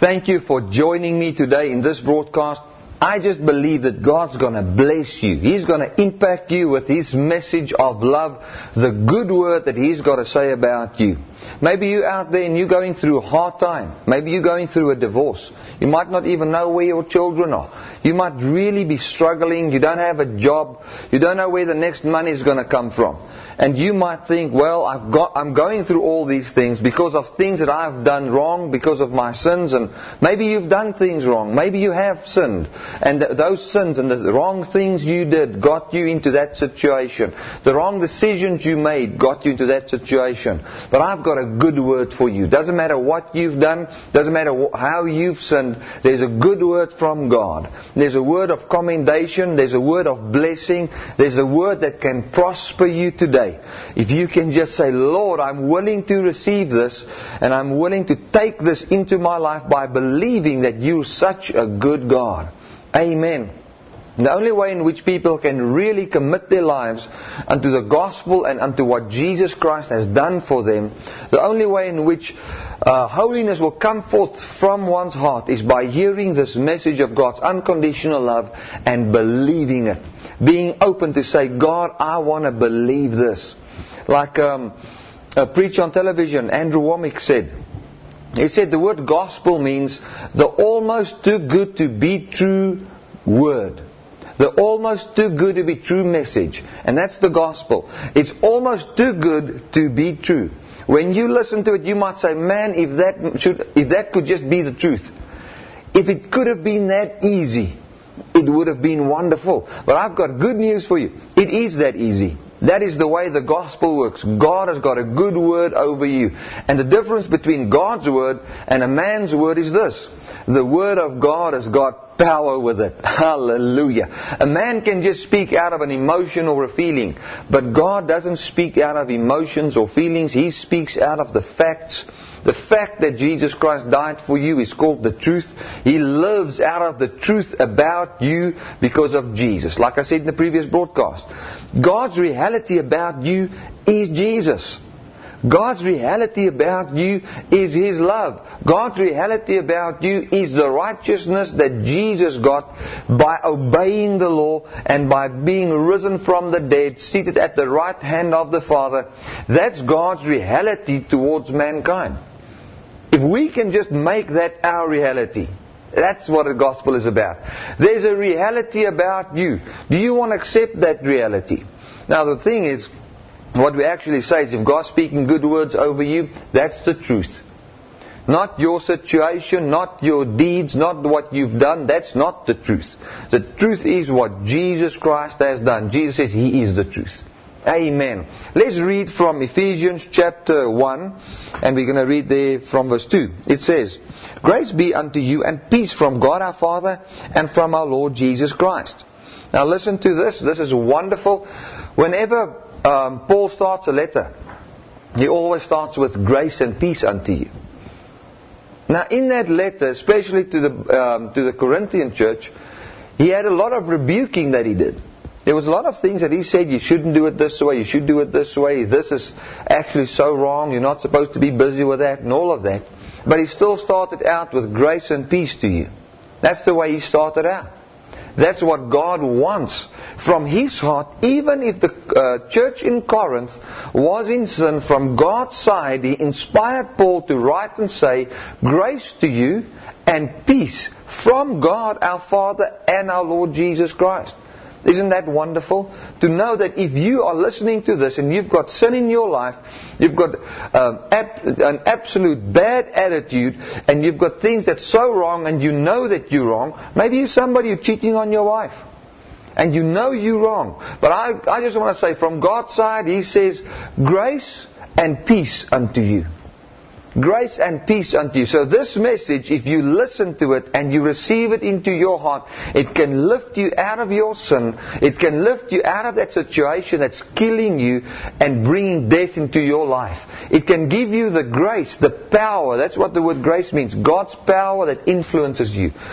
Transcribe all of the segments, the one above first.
Thank you for joining me today in this broadcast. I just believe that God's going to bless you. He's going to impact you with His message of love, the good word that He's got to say about you. Maybe you're out there and you're going through a hard time. Maybe you're going through a divorce. You might not even know where your children are. You might really be struggling. You don't have a job. You don't know where the next money is going to come from. And you might think, well, I'm going through all these things because of things that I've done wrong, because of my sins. And maybe you've done things wrong. Maybe you have sinned. And those sins and the wrong things you did got you into that situation. The wrong decisions you made got you into that situation. But I've got a good word for you. Doesn't matter what you've done. Doesn't matter how you've sinned. There's a good word from God. There's a word of commendation. There's a word of blessing. There's a word that can prosper you today. If you can just say, Lord, I'm willing to receive this, and I'm willing to take this into my life by believing that you're such a good God. Amen. The only way in which people can really commit their lives unto the gospel and unto what Jesus Christ has done for them, the only way in which holiness will come forth from one's heart is by hearing this message of God's unconditional love and believing it. Being open to say, God, I want to believe this. Like a preacher on television, Andrew Womack said. He said the word gospel means the almost too good to be true word. The almost too good to be true message. And that's the gospel. It's almost too good to be true. When you listen to it, you might say, man, if that could just be the truth. If it could have been that easy, it would have been wonderful. But I've got good news for you. It is that easy. That is the way the gospel works. God has got a good word over you. And the difference between God's word and a man's word is this. The word of God has got power with it. Hallelujah. A man can just speak out of an emotion or a feeling. But God doesn't speak out of emotions or feelings. He speaks out of the facts. The fact that Jesus Christ died for you is called the truth. He lives out of the truth about you because of Jesus. Like I said in the previous broadcast, God's reality about you is Jesus. God's reality about you is His love. God's reality about you is the righteousness that Jesus got by obeying the law and by being risen from the dead, seated at the right hand of the Father. That's God's reality towards mankind. If we can just make that our reality, that's what the gospel is about. There's a reality about you. Do you want to accept that reality? Now the thing is, what we actually say is if God's speaking good words over you, that's the truth. Not your situation, not your deeds, not what you've done. That's not the truth. The truth is what Jesus Christ has done. Jesus says He is the truth. Amen. Let's read from Ephesians chapter 1, and we're going to read there from verse 2. It says, Grace be unto you and peace from God our Father and from our Lord Jesus Christ. Now listen to this. This is wonderful. Whenever Paul starts a letter, he always starts with grace and peace unto you. Now in that letter, especially to the Corinthian church, he had a lot of rebuking that he did. There was a lot of things that he said, you shouldn't do it this way, you should do it this way, this is actually so wrong, you're not supposed to be busy with that, and all of that. But he still started out with grace and peace to you. That's the way he started out. That's what God wants from His heart. Even if the church in Corinth was in sin, from God's side, He inspired Paul to write and say, grace to you and peace from God our Father and our Lord Jesus Christ. Isn't that wonderful? To know that if you are listening to this and you've got sin in your life, you've got an absolute bad attitude, and you've got things that's so wrong and you know that you're wrong. Maybe you're somebody who's cheating on your wife and you know you're wrong. But I just want to say from God's side, He says, grace and peace unto you. Grace and peace unto you. So this message, if you listen to it and you receive it into your heart, it can lift you out of your sin. It can lift you out of that situation that's killing you and bringing death into your life. It can give you the grace, the power. That's what the word grace means. God's power that influences you.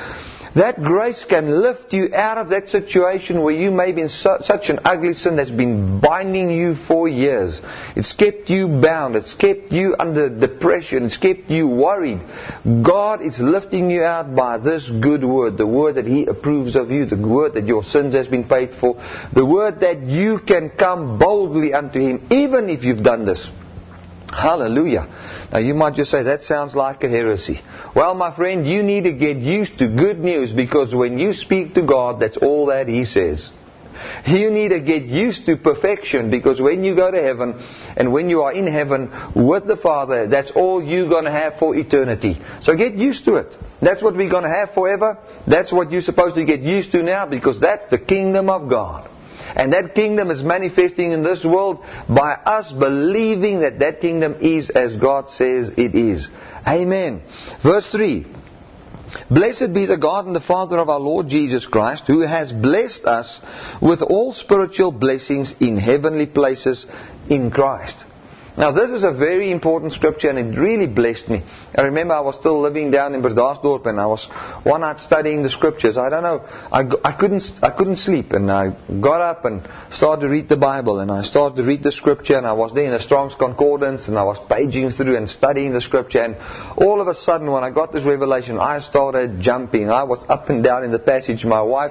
That grace can lift you out of that situation where you may be in such an ugly sin that's been binding you for years. It's kept you bound. It's kept you under depression. It's kept you worried. God is lifting you out by this good word. The word that He approves of you. The word that your sins has been paid for. The word that you can come boldly unto Him even if you've done this. Hallelujah. Now you might just say, that sounds like a heresy. Well, my friend, you need to get used to good news, because when you speak to God, that's all that He says. You need to get used to perfection, because when you go to heaven and when you are in heaven with the Father, that's all you're going to have for eternity. So get used to it. That's what we're going to have forever. That's what you're supposed to get used to now, because that's the kingdom of God. And that kingdom is manifesting in this world by us believing that that kingdom is as God says it is. Amen. Verse 3. Blessed be the God and the Father of our Lord Jesus Christ, who has blessed us with all spiritual blessings in heavenly places in Christ. Now this is a very important scripture, and it really blessed me. I remember I was still living down in Bredasdorp, and I was one night studying the scriptures. I don't know, I couldn't sleep, and I got up and started to read the Bible, and I started to read the scripture, and I was there in a Strong's Concordance, and I was paging through and studying the scripture, and all of a sudden when I got this revelation, I started jumping. I was up and down in the passage. My wife,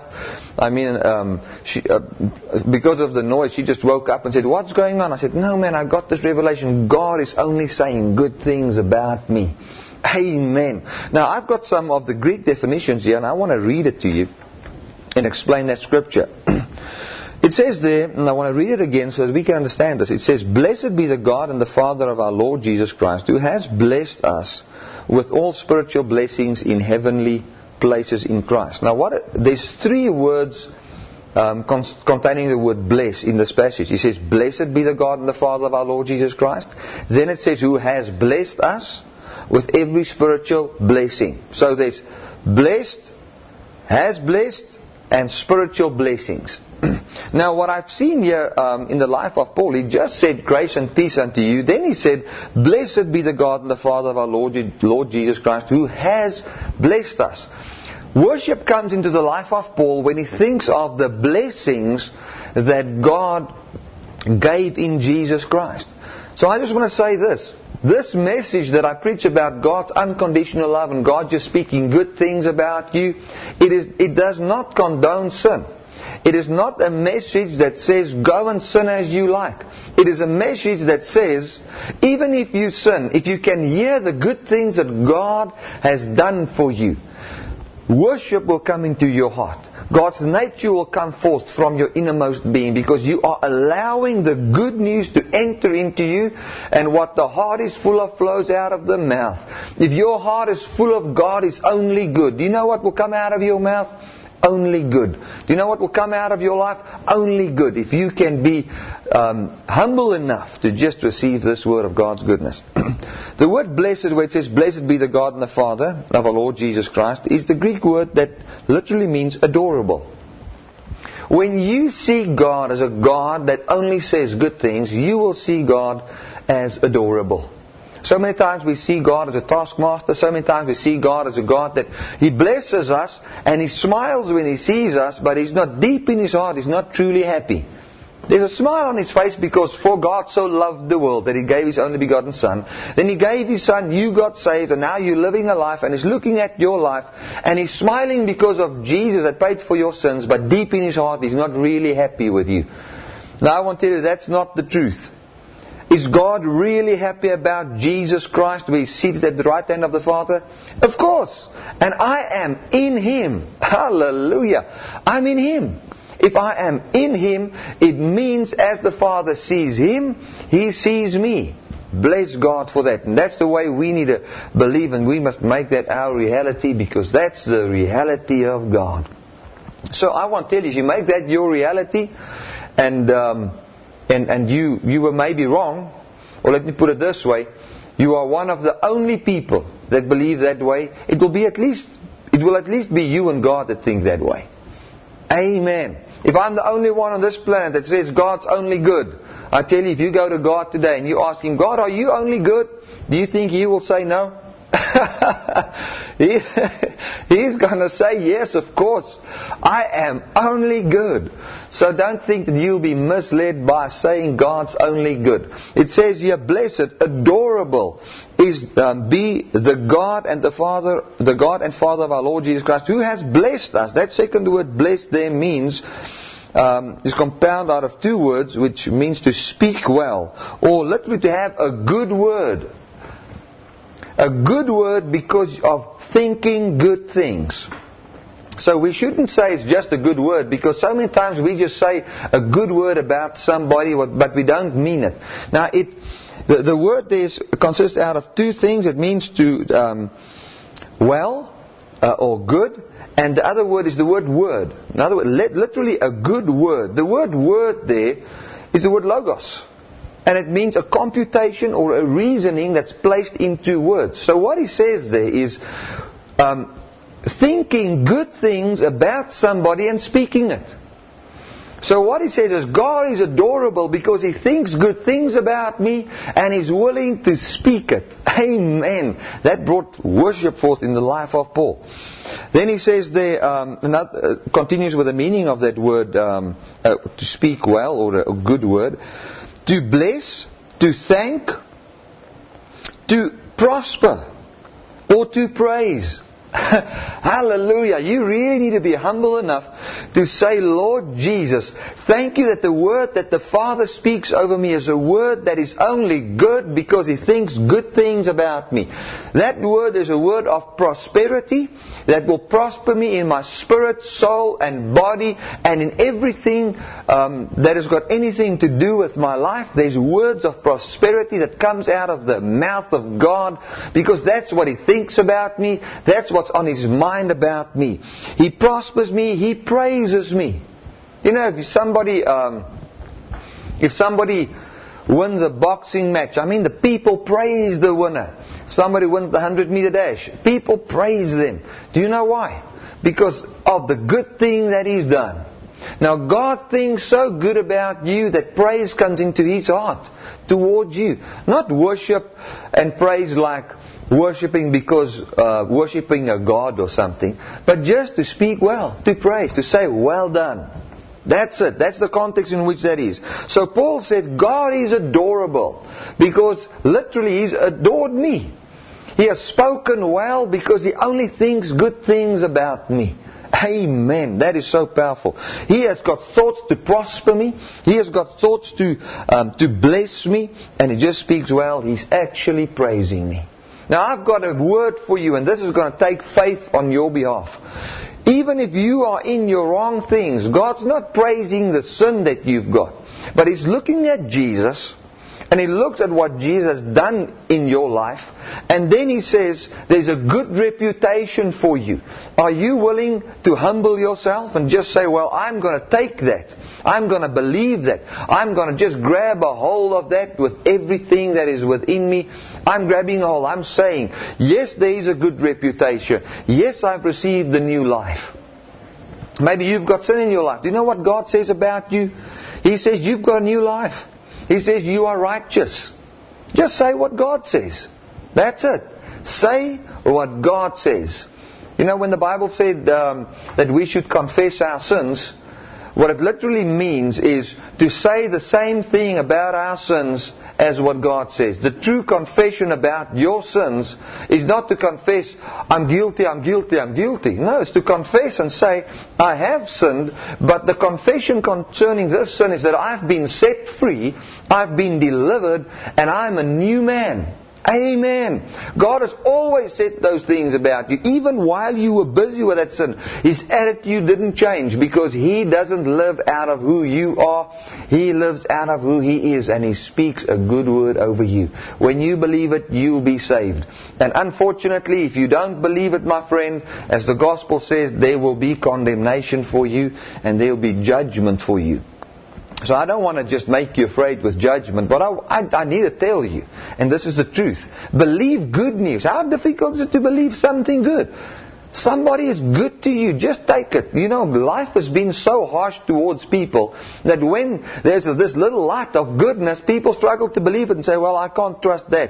she, because of the noise, she just woke up and said, "What's going on?" I said, "No man, I got this revelation. God is only saying good things about me." Amen. Now I've got some of the Greek definitions here, and I want to read it to you and explain that scripture. It says there, and I want to read it again so that we can understand this. It says, "Blessed be the God and the Father of our Lord Jesus Christ, who has blessed us with all spiritual blessings in heavenly places in Christ." Now there's three words containing the word bless in this passage. He says, "Blessed be the God and the Father of our Lord Jesus Christ." Then it says, "Who has blessed us with every spiritual blessing." So there's blessed, has blessed, and spiritual blessings. Now what I've seen here in the life of Paul, he just said grace and peace unto you. Then he said, "Blessed be the God and the Father of our Lord Jesus Christ, who has blessed us." Worship comes into the life of Paul when he thinks of the blessings that God gave in Jesus Christ. So I just want to say this. This message that I preach about God's unconditional love and God just speaking good things about you, it does not condone sin. It is not a message that says go and sin as you like. It is a message that says even if you sin, if you can hear the good things that God has done for you, worship will come into your heart. God's nature will come forth from your innermost being, because you are allowing the good news to enter into you, and what the heart is full of flows out of the mouth. If your heart is full of God is only good, do you know what will come out of your mouth? Only good. Do you know what will come out of your life? Only good. If you can be humble enough to just receive this word of God's goodness. The word blessed, where it says, "Blessed be the God and the Father of our Lord Jesus Christ," is the Greek word that literally means adorable. When you see God as a God that only says good things, you will see God as adorable. So many times we see God as a taskmaster. So many times we see God as a God that He blesses us and He smiles when He sees us, but He's not deep in His heart. He's not truly happy. There's a smile on His face because for God so loved the world that He gave His only begotten Son. Then He gave His Son, you got saved, and now you're living a life, and He's looking at your life and He's smiling because of Jesus that paid for your sins, but deep in His heart He's not really happy with you. Now I want to tell you that's not the truth. Is God really happy about Jesus Christ, where He's seated at the right hand of the Father? Of course. And I am in Him. Hallelujah. I'm in Him. If I am in Him, it means as the Father sees Him, He sees me. Bless God for that. And that's the way we need to believe, and we must make that our reality, because that's the reality of God. So I want to tell you, if you make that your reality, and you were maybe wrong, or let me put it this way, you are one of the only people that believe that way. It will at least be you and God that think that way. Amen. If I'm the only one on this planet that says God's only good, I tell you, if you go to God today and you ask Him, God, are you only good? Do you think He will say no? He's going to say, yes, of course, I am only good. So don't think that you'll be misled by saying God's only good. It says here, blessed, adorable is be the God and Father of our Lord Jesus Christ, who has blessed us. That second word, blessed, there means is compounded out of two words, which means to speak well, or literally to have a good word. A good word because of thinking good things. So we shouldn't say it's just a good word, because so many times we just say a good word about somebody, but we don't mean it. Now, the word there consists out of two things. It means to or good, and the other word is the word word. In other words, literally a good word. The word word there is the word logos. And it means a computation or a reasoning that's placed into words. So what he says there is thinking good things about somebody and speaking it. So what he says is God is adorable because He thinks good things about me and He's willing to speak it. Amen. That brought worship forth in the life of Paul. Then he says there, continues with the meaning of that word, to speak well, or a good word. To bless, to thank, to prosper, or to praise. Hallelujah. You really need to be humble enough to say, Lord Jesus, thank you that the word that the Father speaks over me is a word that is only good because He thinks good things about me. That word is a word of prosperity that will prosper me in my spirit, soul, and body, and in everything that has got anything to do with my life. There's words of prosperity that comes out of the mouth of God, because that's what He thinks about me. That's what's on His mind about me. He prospers me. He praises me. You know, if somebody wins a boxing match, I mean, the people praise the winner. Somebody wins the 100-meter dash, people praise them. Do you know why? Because of the good thing that He's done. Now, God thinks so good about you that praise comes into His heart towards you. Not worship and praise like worshipping because worshipping a god or something, but just to speak well, to praise, to say, well done. That's it. That's the context in which that is. So Paul said, God is adorable because literally He's adored me. He has spoken well because He only thinks good things about me. Amen. That is so powerful. He has got thoughts to prosper me. He has got thoughts to bless me. And He just speaks well. He's actually praising me. Now I've got a word for you, and this is going to take faith on your behalf. Even if you are in your wrong things, God's not praising the sin that you've got, but He's looking at Jesus, and He looks at what Jesus has done in your life, and then He says, there's a good reputation for you. Are you willing to humble yourself and just say, well, I'm going to take that. I'm going to believe that. I'm going to just grab a hold of that with everything that is within me. I'm grabbing a hold. I'm saying, yes, there is a good reputation. Yes, I've received the new life. Maybe you've got sin in your life. Do you know what God says about you? He says you've got a new life. He says you are righteous. Just say what God says. That's it. Say what God says. You know, when the Bible said that we should confess our sins, what it literally means is to say the same thing about our sins as what God says. The true confession about your sins is not to confess, I'm guilty, I'm guilty, I'm guilty. No, it's to confess and say, I have sinned, but the confession concerning this sin is that I've been set free, I've been delivered, and I'm a new man. Amen. God has always said those things about you. Even while you were busy with that sin, His attitude didn't change, because He doesn't live out of who you are. He lives out of who He is, and He speaks a good word over you. When you believe it, you'll be saved. And unfortunately, if you don't believe it, my friend, as the gospel says, there will be condemnation for you, and there will be judgment for you. So I don't want to just make you afraid with judgment, but I need to tell you, and this is the truth. Believe good news. How difficult is it to believe something good? Somebody is good to you, just take it. You know, life has been so harsh towards people that when there's this little light of goodness, people struggle to believe it and say, well, I can't trust that.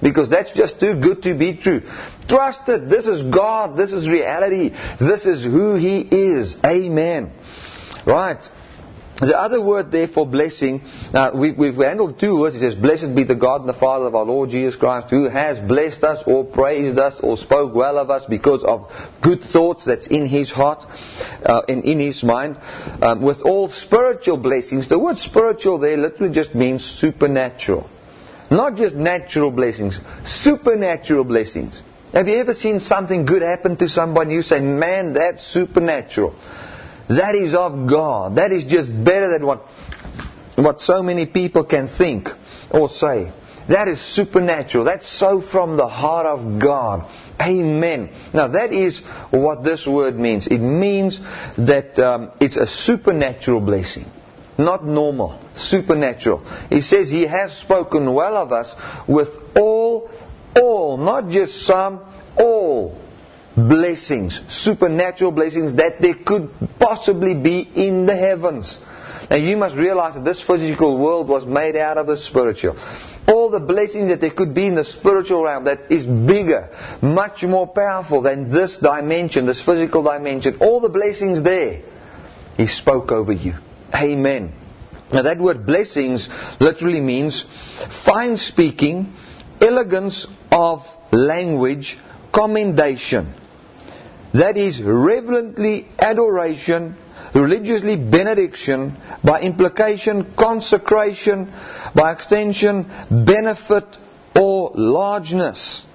because that's just too good to be true. Trust it. This is God. This is reality. This is who He is. Amen. Right. The other word there for blessing, we've handled two words. It says, blessed be the God and the Father of our Lord Jesus Christ, who has blessed us or praised us or spoke well of us because of good thoughts that's in His heart and in His mind. With all spiritual blessings. The word spiritual there literally just means supernatural. Not just natural blessings, supernatural blessings. Have you ever seen something good happen to somebody? You say, man, that's supernatural. That is of God. That is just better than what so many people can think or say. That is supernatural. That's so from the heart of God. Amen. Now that is what this word means. It means that it's a supernatural blessing. Not normal. Supernatural. He says He has spoken well of us with all, not just some, all blessings, supernatural blessings that there could possibly be in the heavens. Now you must realize that this physical world was made out of the spiritual. All the blessings that there could be in the spiritual realm that is bigger, much more powerful than this dimension, this physical dimension. All the blessings there, He spoke over you. Amen. Now that word blessings literally means fine speaking, elegance of language, commendation. That is reverently adoration, religiously benediction, by implication consecration, by extension benefit or largeness.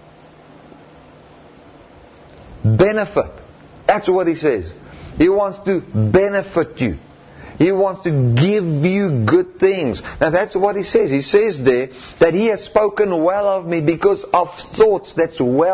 Benefit. That's what He says. He wants to benefit you. He wants to give you good things. Now that's what He says. He says there that He has spoken well of me because of thoughts that's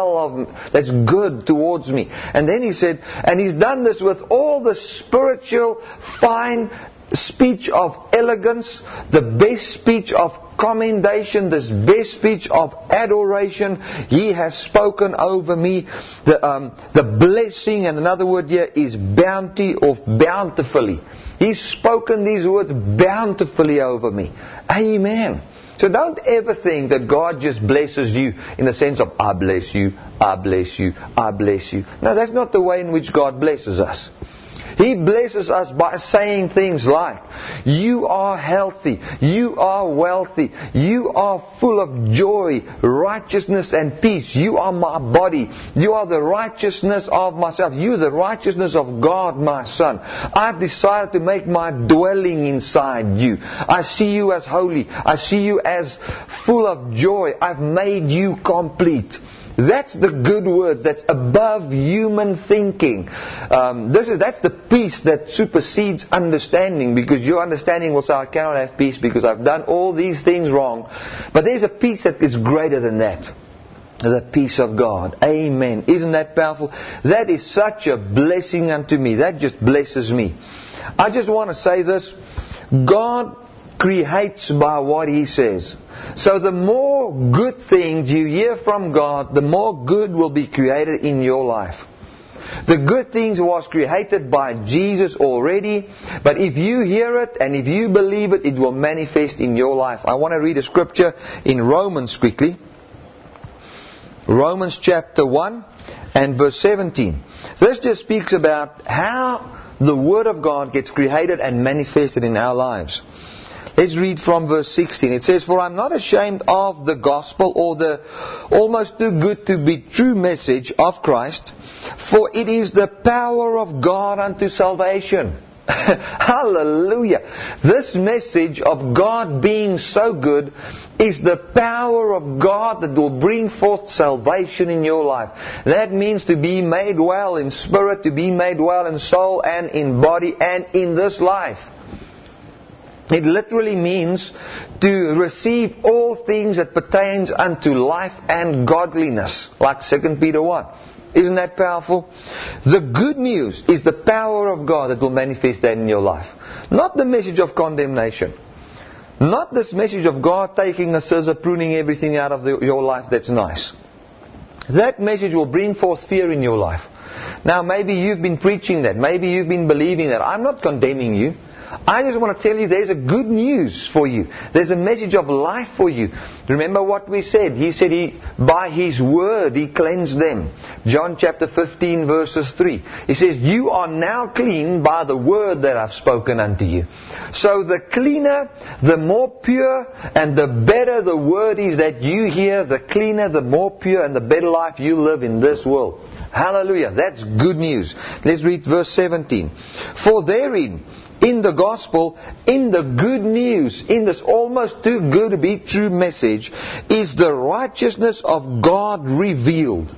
good towards me. And then He said, and He's done this with all the spiritual fine speech of elegance, the best speech of commendation, this best speech of adoration. He has spoken over me. The blessing, and another word here is bounty or bountifully. He's spoken these words bountifully over me. Amen. So don't ever think that God just blesses you in the sense of, I bless you, I bless you, I bless you. No, that's not the way in which God blesses us. He blesses us by saying things like, you are healthy, you are wealthy, you are full of joy, righteousness and peace. You are my body. You are the righteousness of myself. You are the righteousness of God, my son. I've decided to make my dwelling inside you. I see you as holy. I see you as full of joy. I've made you complete. That's the good words. That's above human thinking. That's the peace that supersedes understanding, because your understanding will say, I cannot have peace because I've done all these things wrong. But there's a peace that is greater than that. The peace of God. Amen. Isn't that powerful? That is such a blessing unto me. That just blesses me. I just want to say this. God creates by what He says. So the more good things you hear from God, the more good will be created in your life. The good things was created by Jesus already, but if you hear it and if you believe it, it will manifest in your life. I want to read a scripture in Romans quickly. Romans chapter 1 and verse 17. This just speaks about how the Word of God gets created and manifested in our lives. Let's read from verse 16. It says, for I'm not ashamed of the gospel, or the almost too good to be true message of Christ, for it is the power of God unto salvation. Hallelujah. This message of God being so good is the power of God that will bring forth salvation in your life. That means to be made well in spirit, to be made well in soul and in body and in this life. It literally means to receive all things that pertains unto life and godliness, like 2 Peter 1. Isn't that powerful? The good news is the power of God that will manifest that in your life. Not the message of condemnation. Not this message of God taking a scissor, pruning everything out of your life that's nice. That message will bring forth fear in your life. Now maybe you've been preaching that. Maybe you've been believing that. I'm not condemning you. I just want to tell you there's a good news for you. There's a message of life for you. Remember what we said. He said by His word He cleansed them. John chapter 15 verses 3. He says, you are now clean by the word that I've spoken unto you. So the cleaner, the more pure, and the better the word is that you hear, the cleaner, the more pure, and the better life you live in this world. Hallelujah. That's good news. Let's read verse 17. For therein, in the gospel, in the good news, in this almost too good to be true message, is the righteousness of God revealed.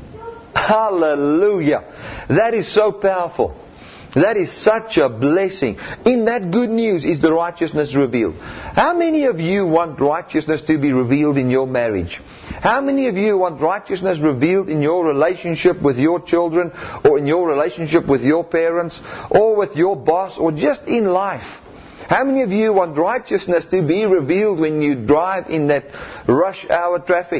Hallelujah. That is so powerful. That is such a blessing. In that good news is the righteousness revealed. How many of you want righteousness to be revealed in your marriage? How many of you want righteousness revealed in your relationship with your children, or in your relationship with your parents, or with your boss, or just in life? How many of you want righteousness to be revealed when you drive in that rush hour traffic?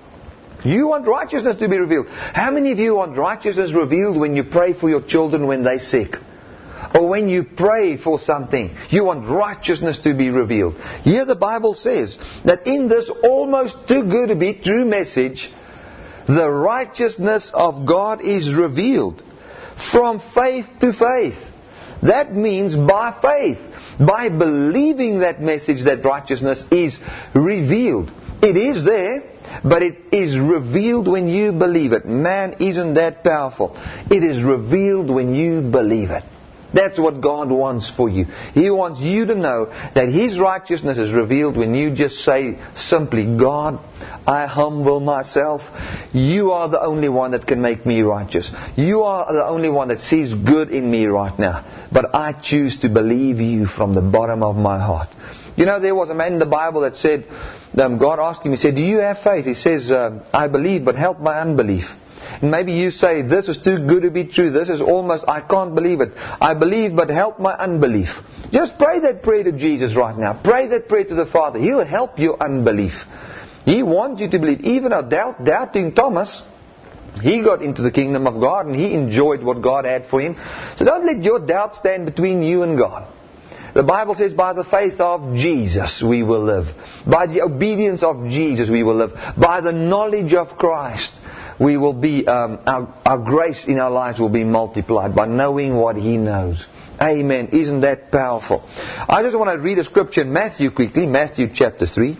You want righteousness to be revealed. How many of you want righteousness revealed when you pray for your children when they're sick? Or when you pray for something, you want righteousness to be revealed. Here the Bible says that in this almost too good to be true message, the righteousness of God is revealed from faith to faith. That means by faith, by believing that message, that righteousness is revealed. It is there, but it is revealed when you believe it. Man, isn't that powerful? It is revealed when you believe it. That's what God wants for you. He wants you to know that His righteousness is revealed when you just say simply, God, I humble myself. You are the only one that can make me righteous. You are the only one that sees good in me right now. But I choose to believe You from the bottom of my heart. You know, there was a man in the Bible that said, God asked him, He said, do you have faith? He says, I believe, but help my unbelief. And maybe you say, this is too good to be true. This is almost, I can't believe it. I believe, but help my unbelief. Just pray that prayer to Jesus right now. Pray that prayer to the Father. He'll help your unbelief. He wants you to believe. Even a doubting Thomas, he got into the kingdom of God and he enjoyed what God had for him. So don't let your doubt stand between you and God. The Bible says, by the faith of Jesus we will live. By the obedience of Jesus we will live. By the knowledge of Christ we will be, our grace in our lives will be multiplied by knowing what He knows. Amen. Isn't that powerful? I just want to read a scripture in Matthew quickly. Matthew chapter 3.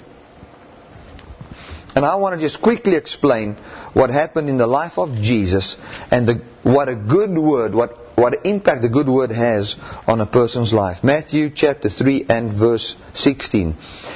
And I want to just quickly explain what happened in the life of Jesus and what a good word, what impact the good word has on a person's life. Matthew chapter 3 and verse 16.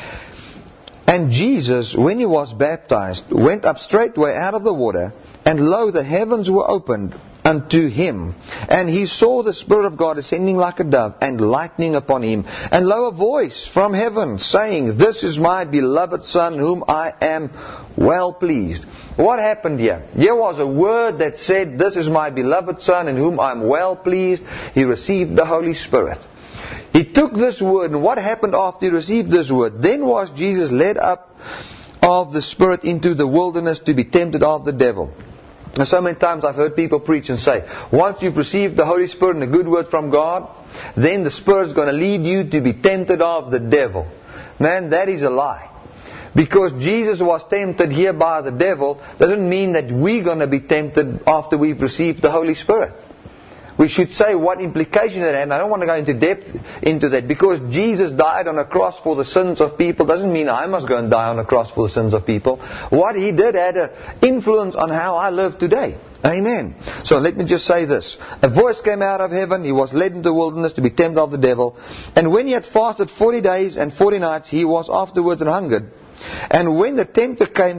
And Jesus, when He was baptized, went up straightway out of the water, and lo, the heavens were opened unto Him. And He saw the Spirit of God ascending like a dove, and lighting upon Him. And lo, a voice from heaven, saying, This is my beloved Son, whom I am well pleased. What happened here? Here was a word that said, This is my beloved Son, in whom I am well pleased. He received the Holy Spirit. He took this word, and what happened after He received this word? Then was Jesus led up of the Spirit into the wilderness to be tempted of the devil. And so many times I've heard people preach and say, once you've received the Holy Spirit and a good word from God, then the Spirit's going to lead you to be tempted of the devil. Man, that is a lie. Because Jesus was tempted here by the devil doesn't mean that we're going to be tempted after we've received the Holy Spirit. We should say what implication it had, and I don't want to go into depth into that. Because Jesus died on a cross for the sins of people doesn't mean I must go and die on a cross for the sins of people. What He did had an influence on how I live today. Amen. So let me just say this. A voice came out of heaven. He was led into the wilderness to be tempted of the devil. And when He had fasted 40 days and 40 nights, He was afterwards an hungered. And when the tempter came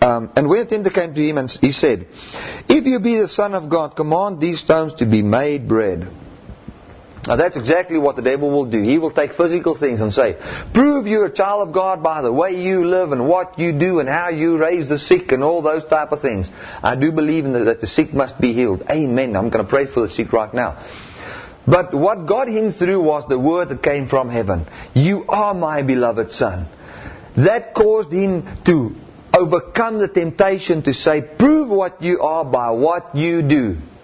to Him, and He said, If you be the Son of God, command these stones to be made bread. Now that's exactly what the devil will do. He will take physical things and say, prove you're a child of God by the way you live and what you do and how you raise the sick and all those type of things. I do believe in that the sick must be healed. Amen. I'm going to pray for the sick right now. But what got him through was the word that came from heaven. You are my beloved Son. That caused him to overcome the temptation to say, prove what you are by what you do.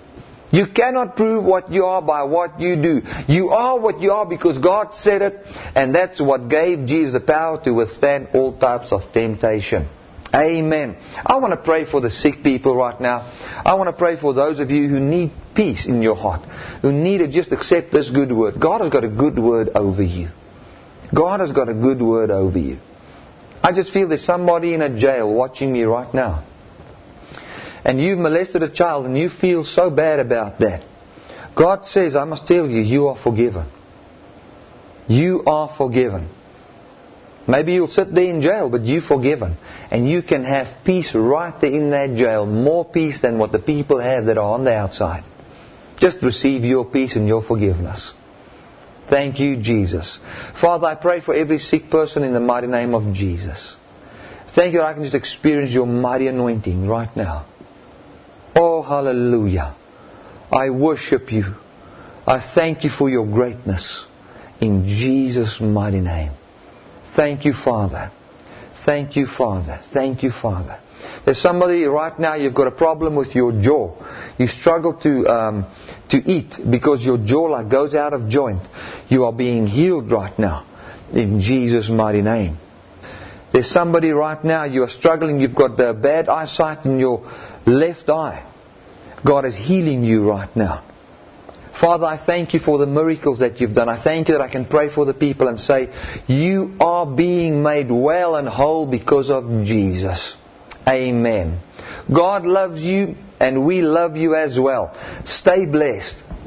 You cannot prove what you are by what you do. You are what you are because God said it, and that's what gave Jesus the power to withstand all types of temptation. Amen. I want to pray for the sick people right now. I want to pray for those of you who need peace in your heart, who need to just accept this good word. God has got a good word over you. God has got a good word over you. I just feel there's somebody in a jail watching me right now. And you've molested a child and you feel so bad about that. God says, I must tell you, you are forgiven. You are forgiven. Maybe you'll sit there in jail, but you're forgiven. And you can have peace right there in that jail. More peace than what the people have that are on the outside. Just receive your peace and your forgiveness. Thank you, Jesus. Father, I pray for every sick person in the mighty name of Jesus. Thank you that I can just experience your mighty anointing right now. Oh, hallelujah. I worship you. I thank you for your greatness. In Jesus' mighty name. Thank you, Father. Thank you, Father. Thank you, Father. There's somebody right now, you've got a problem with your jaw. You struggle to eat because your jaw goes out of joint. You are being healed right now. In Jesus' mighty name. There's somebody right now, you are struggling, you've got bad eyesight in your left eye. God is healing you right now. Father, I thank you for the miracles that you've done. I thank you that I can pray for the people and say, you are being made well and whole because of Jesus. Amen. God loves you and we love you as well. Stay blessed.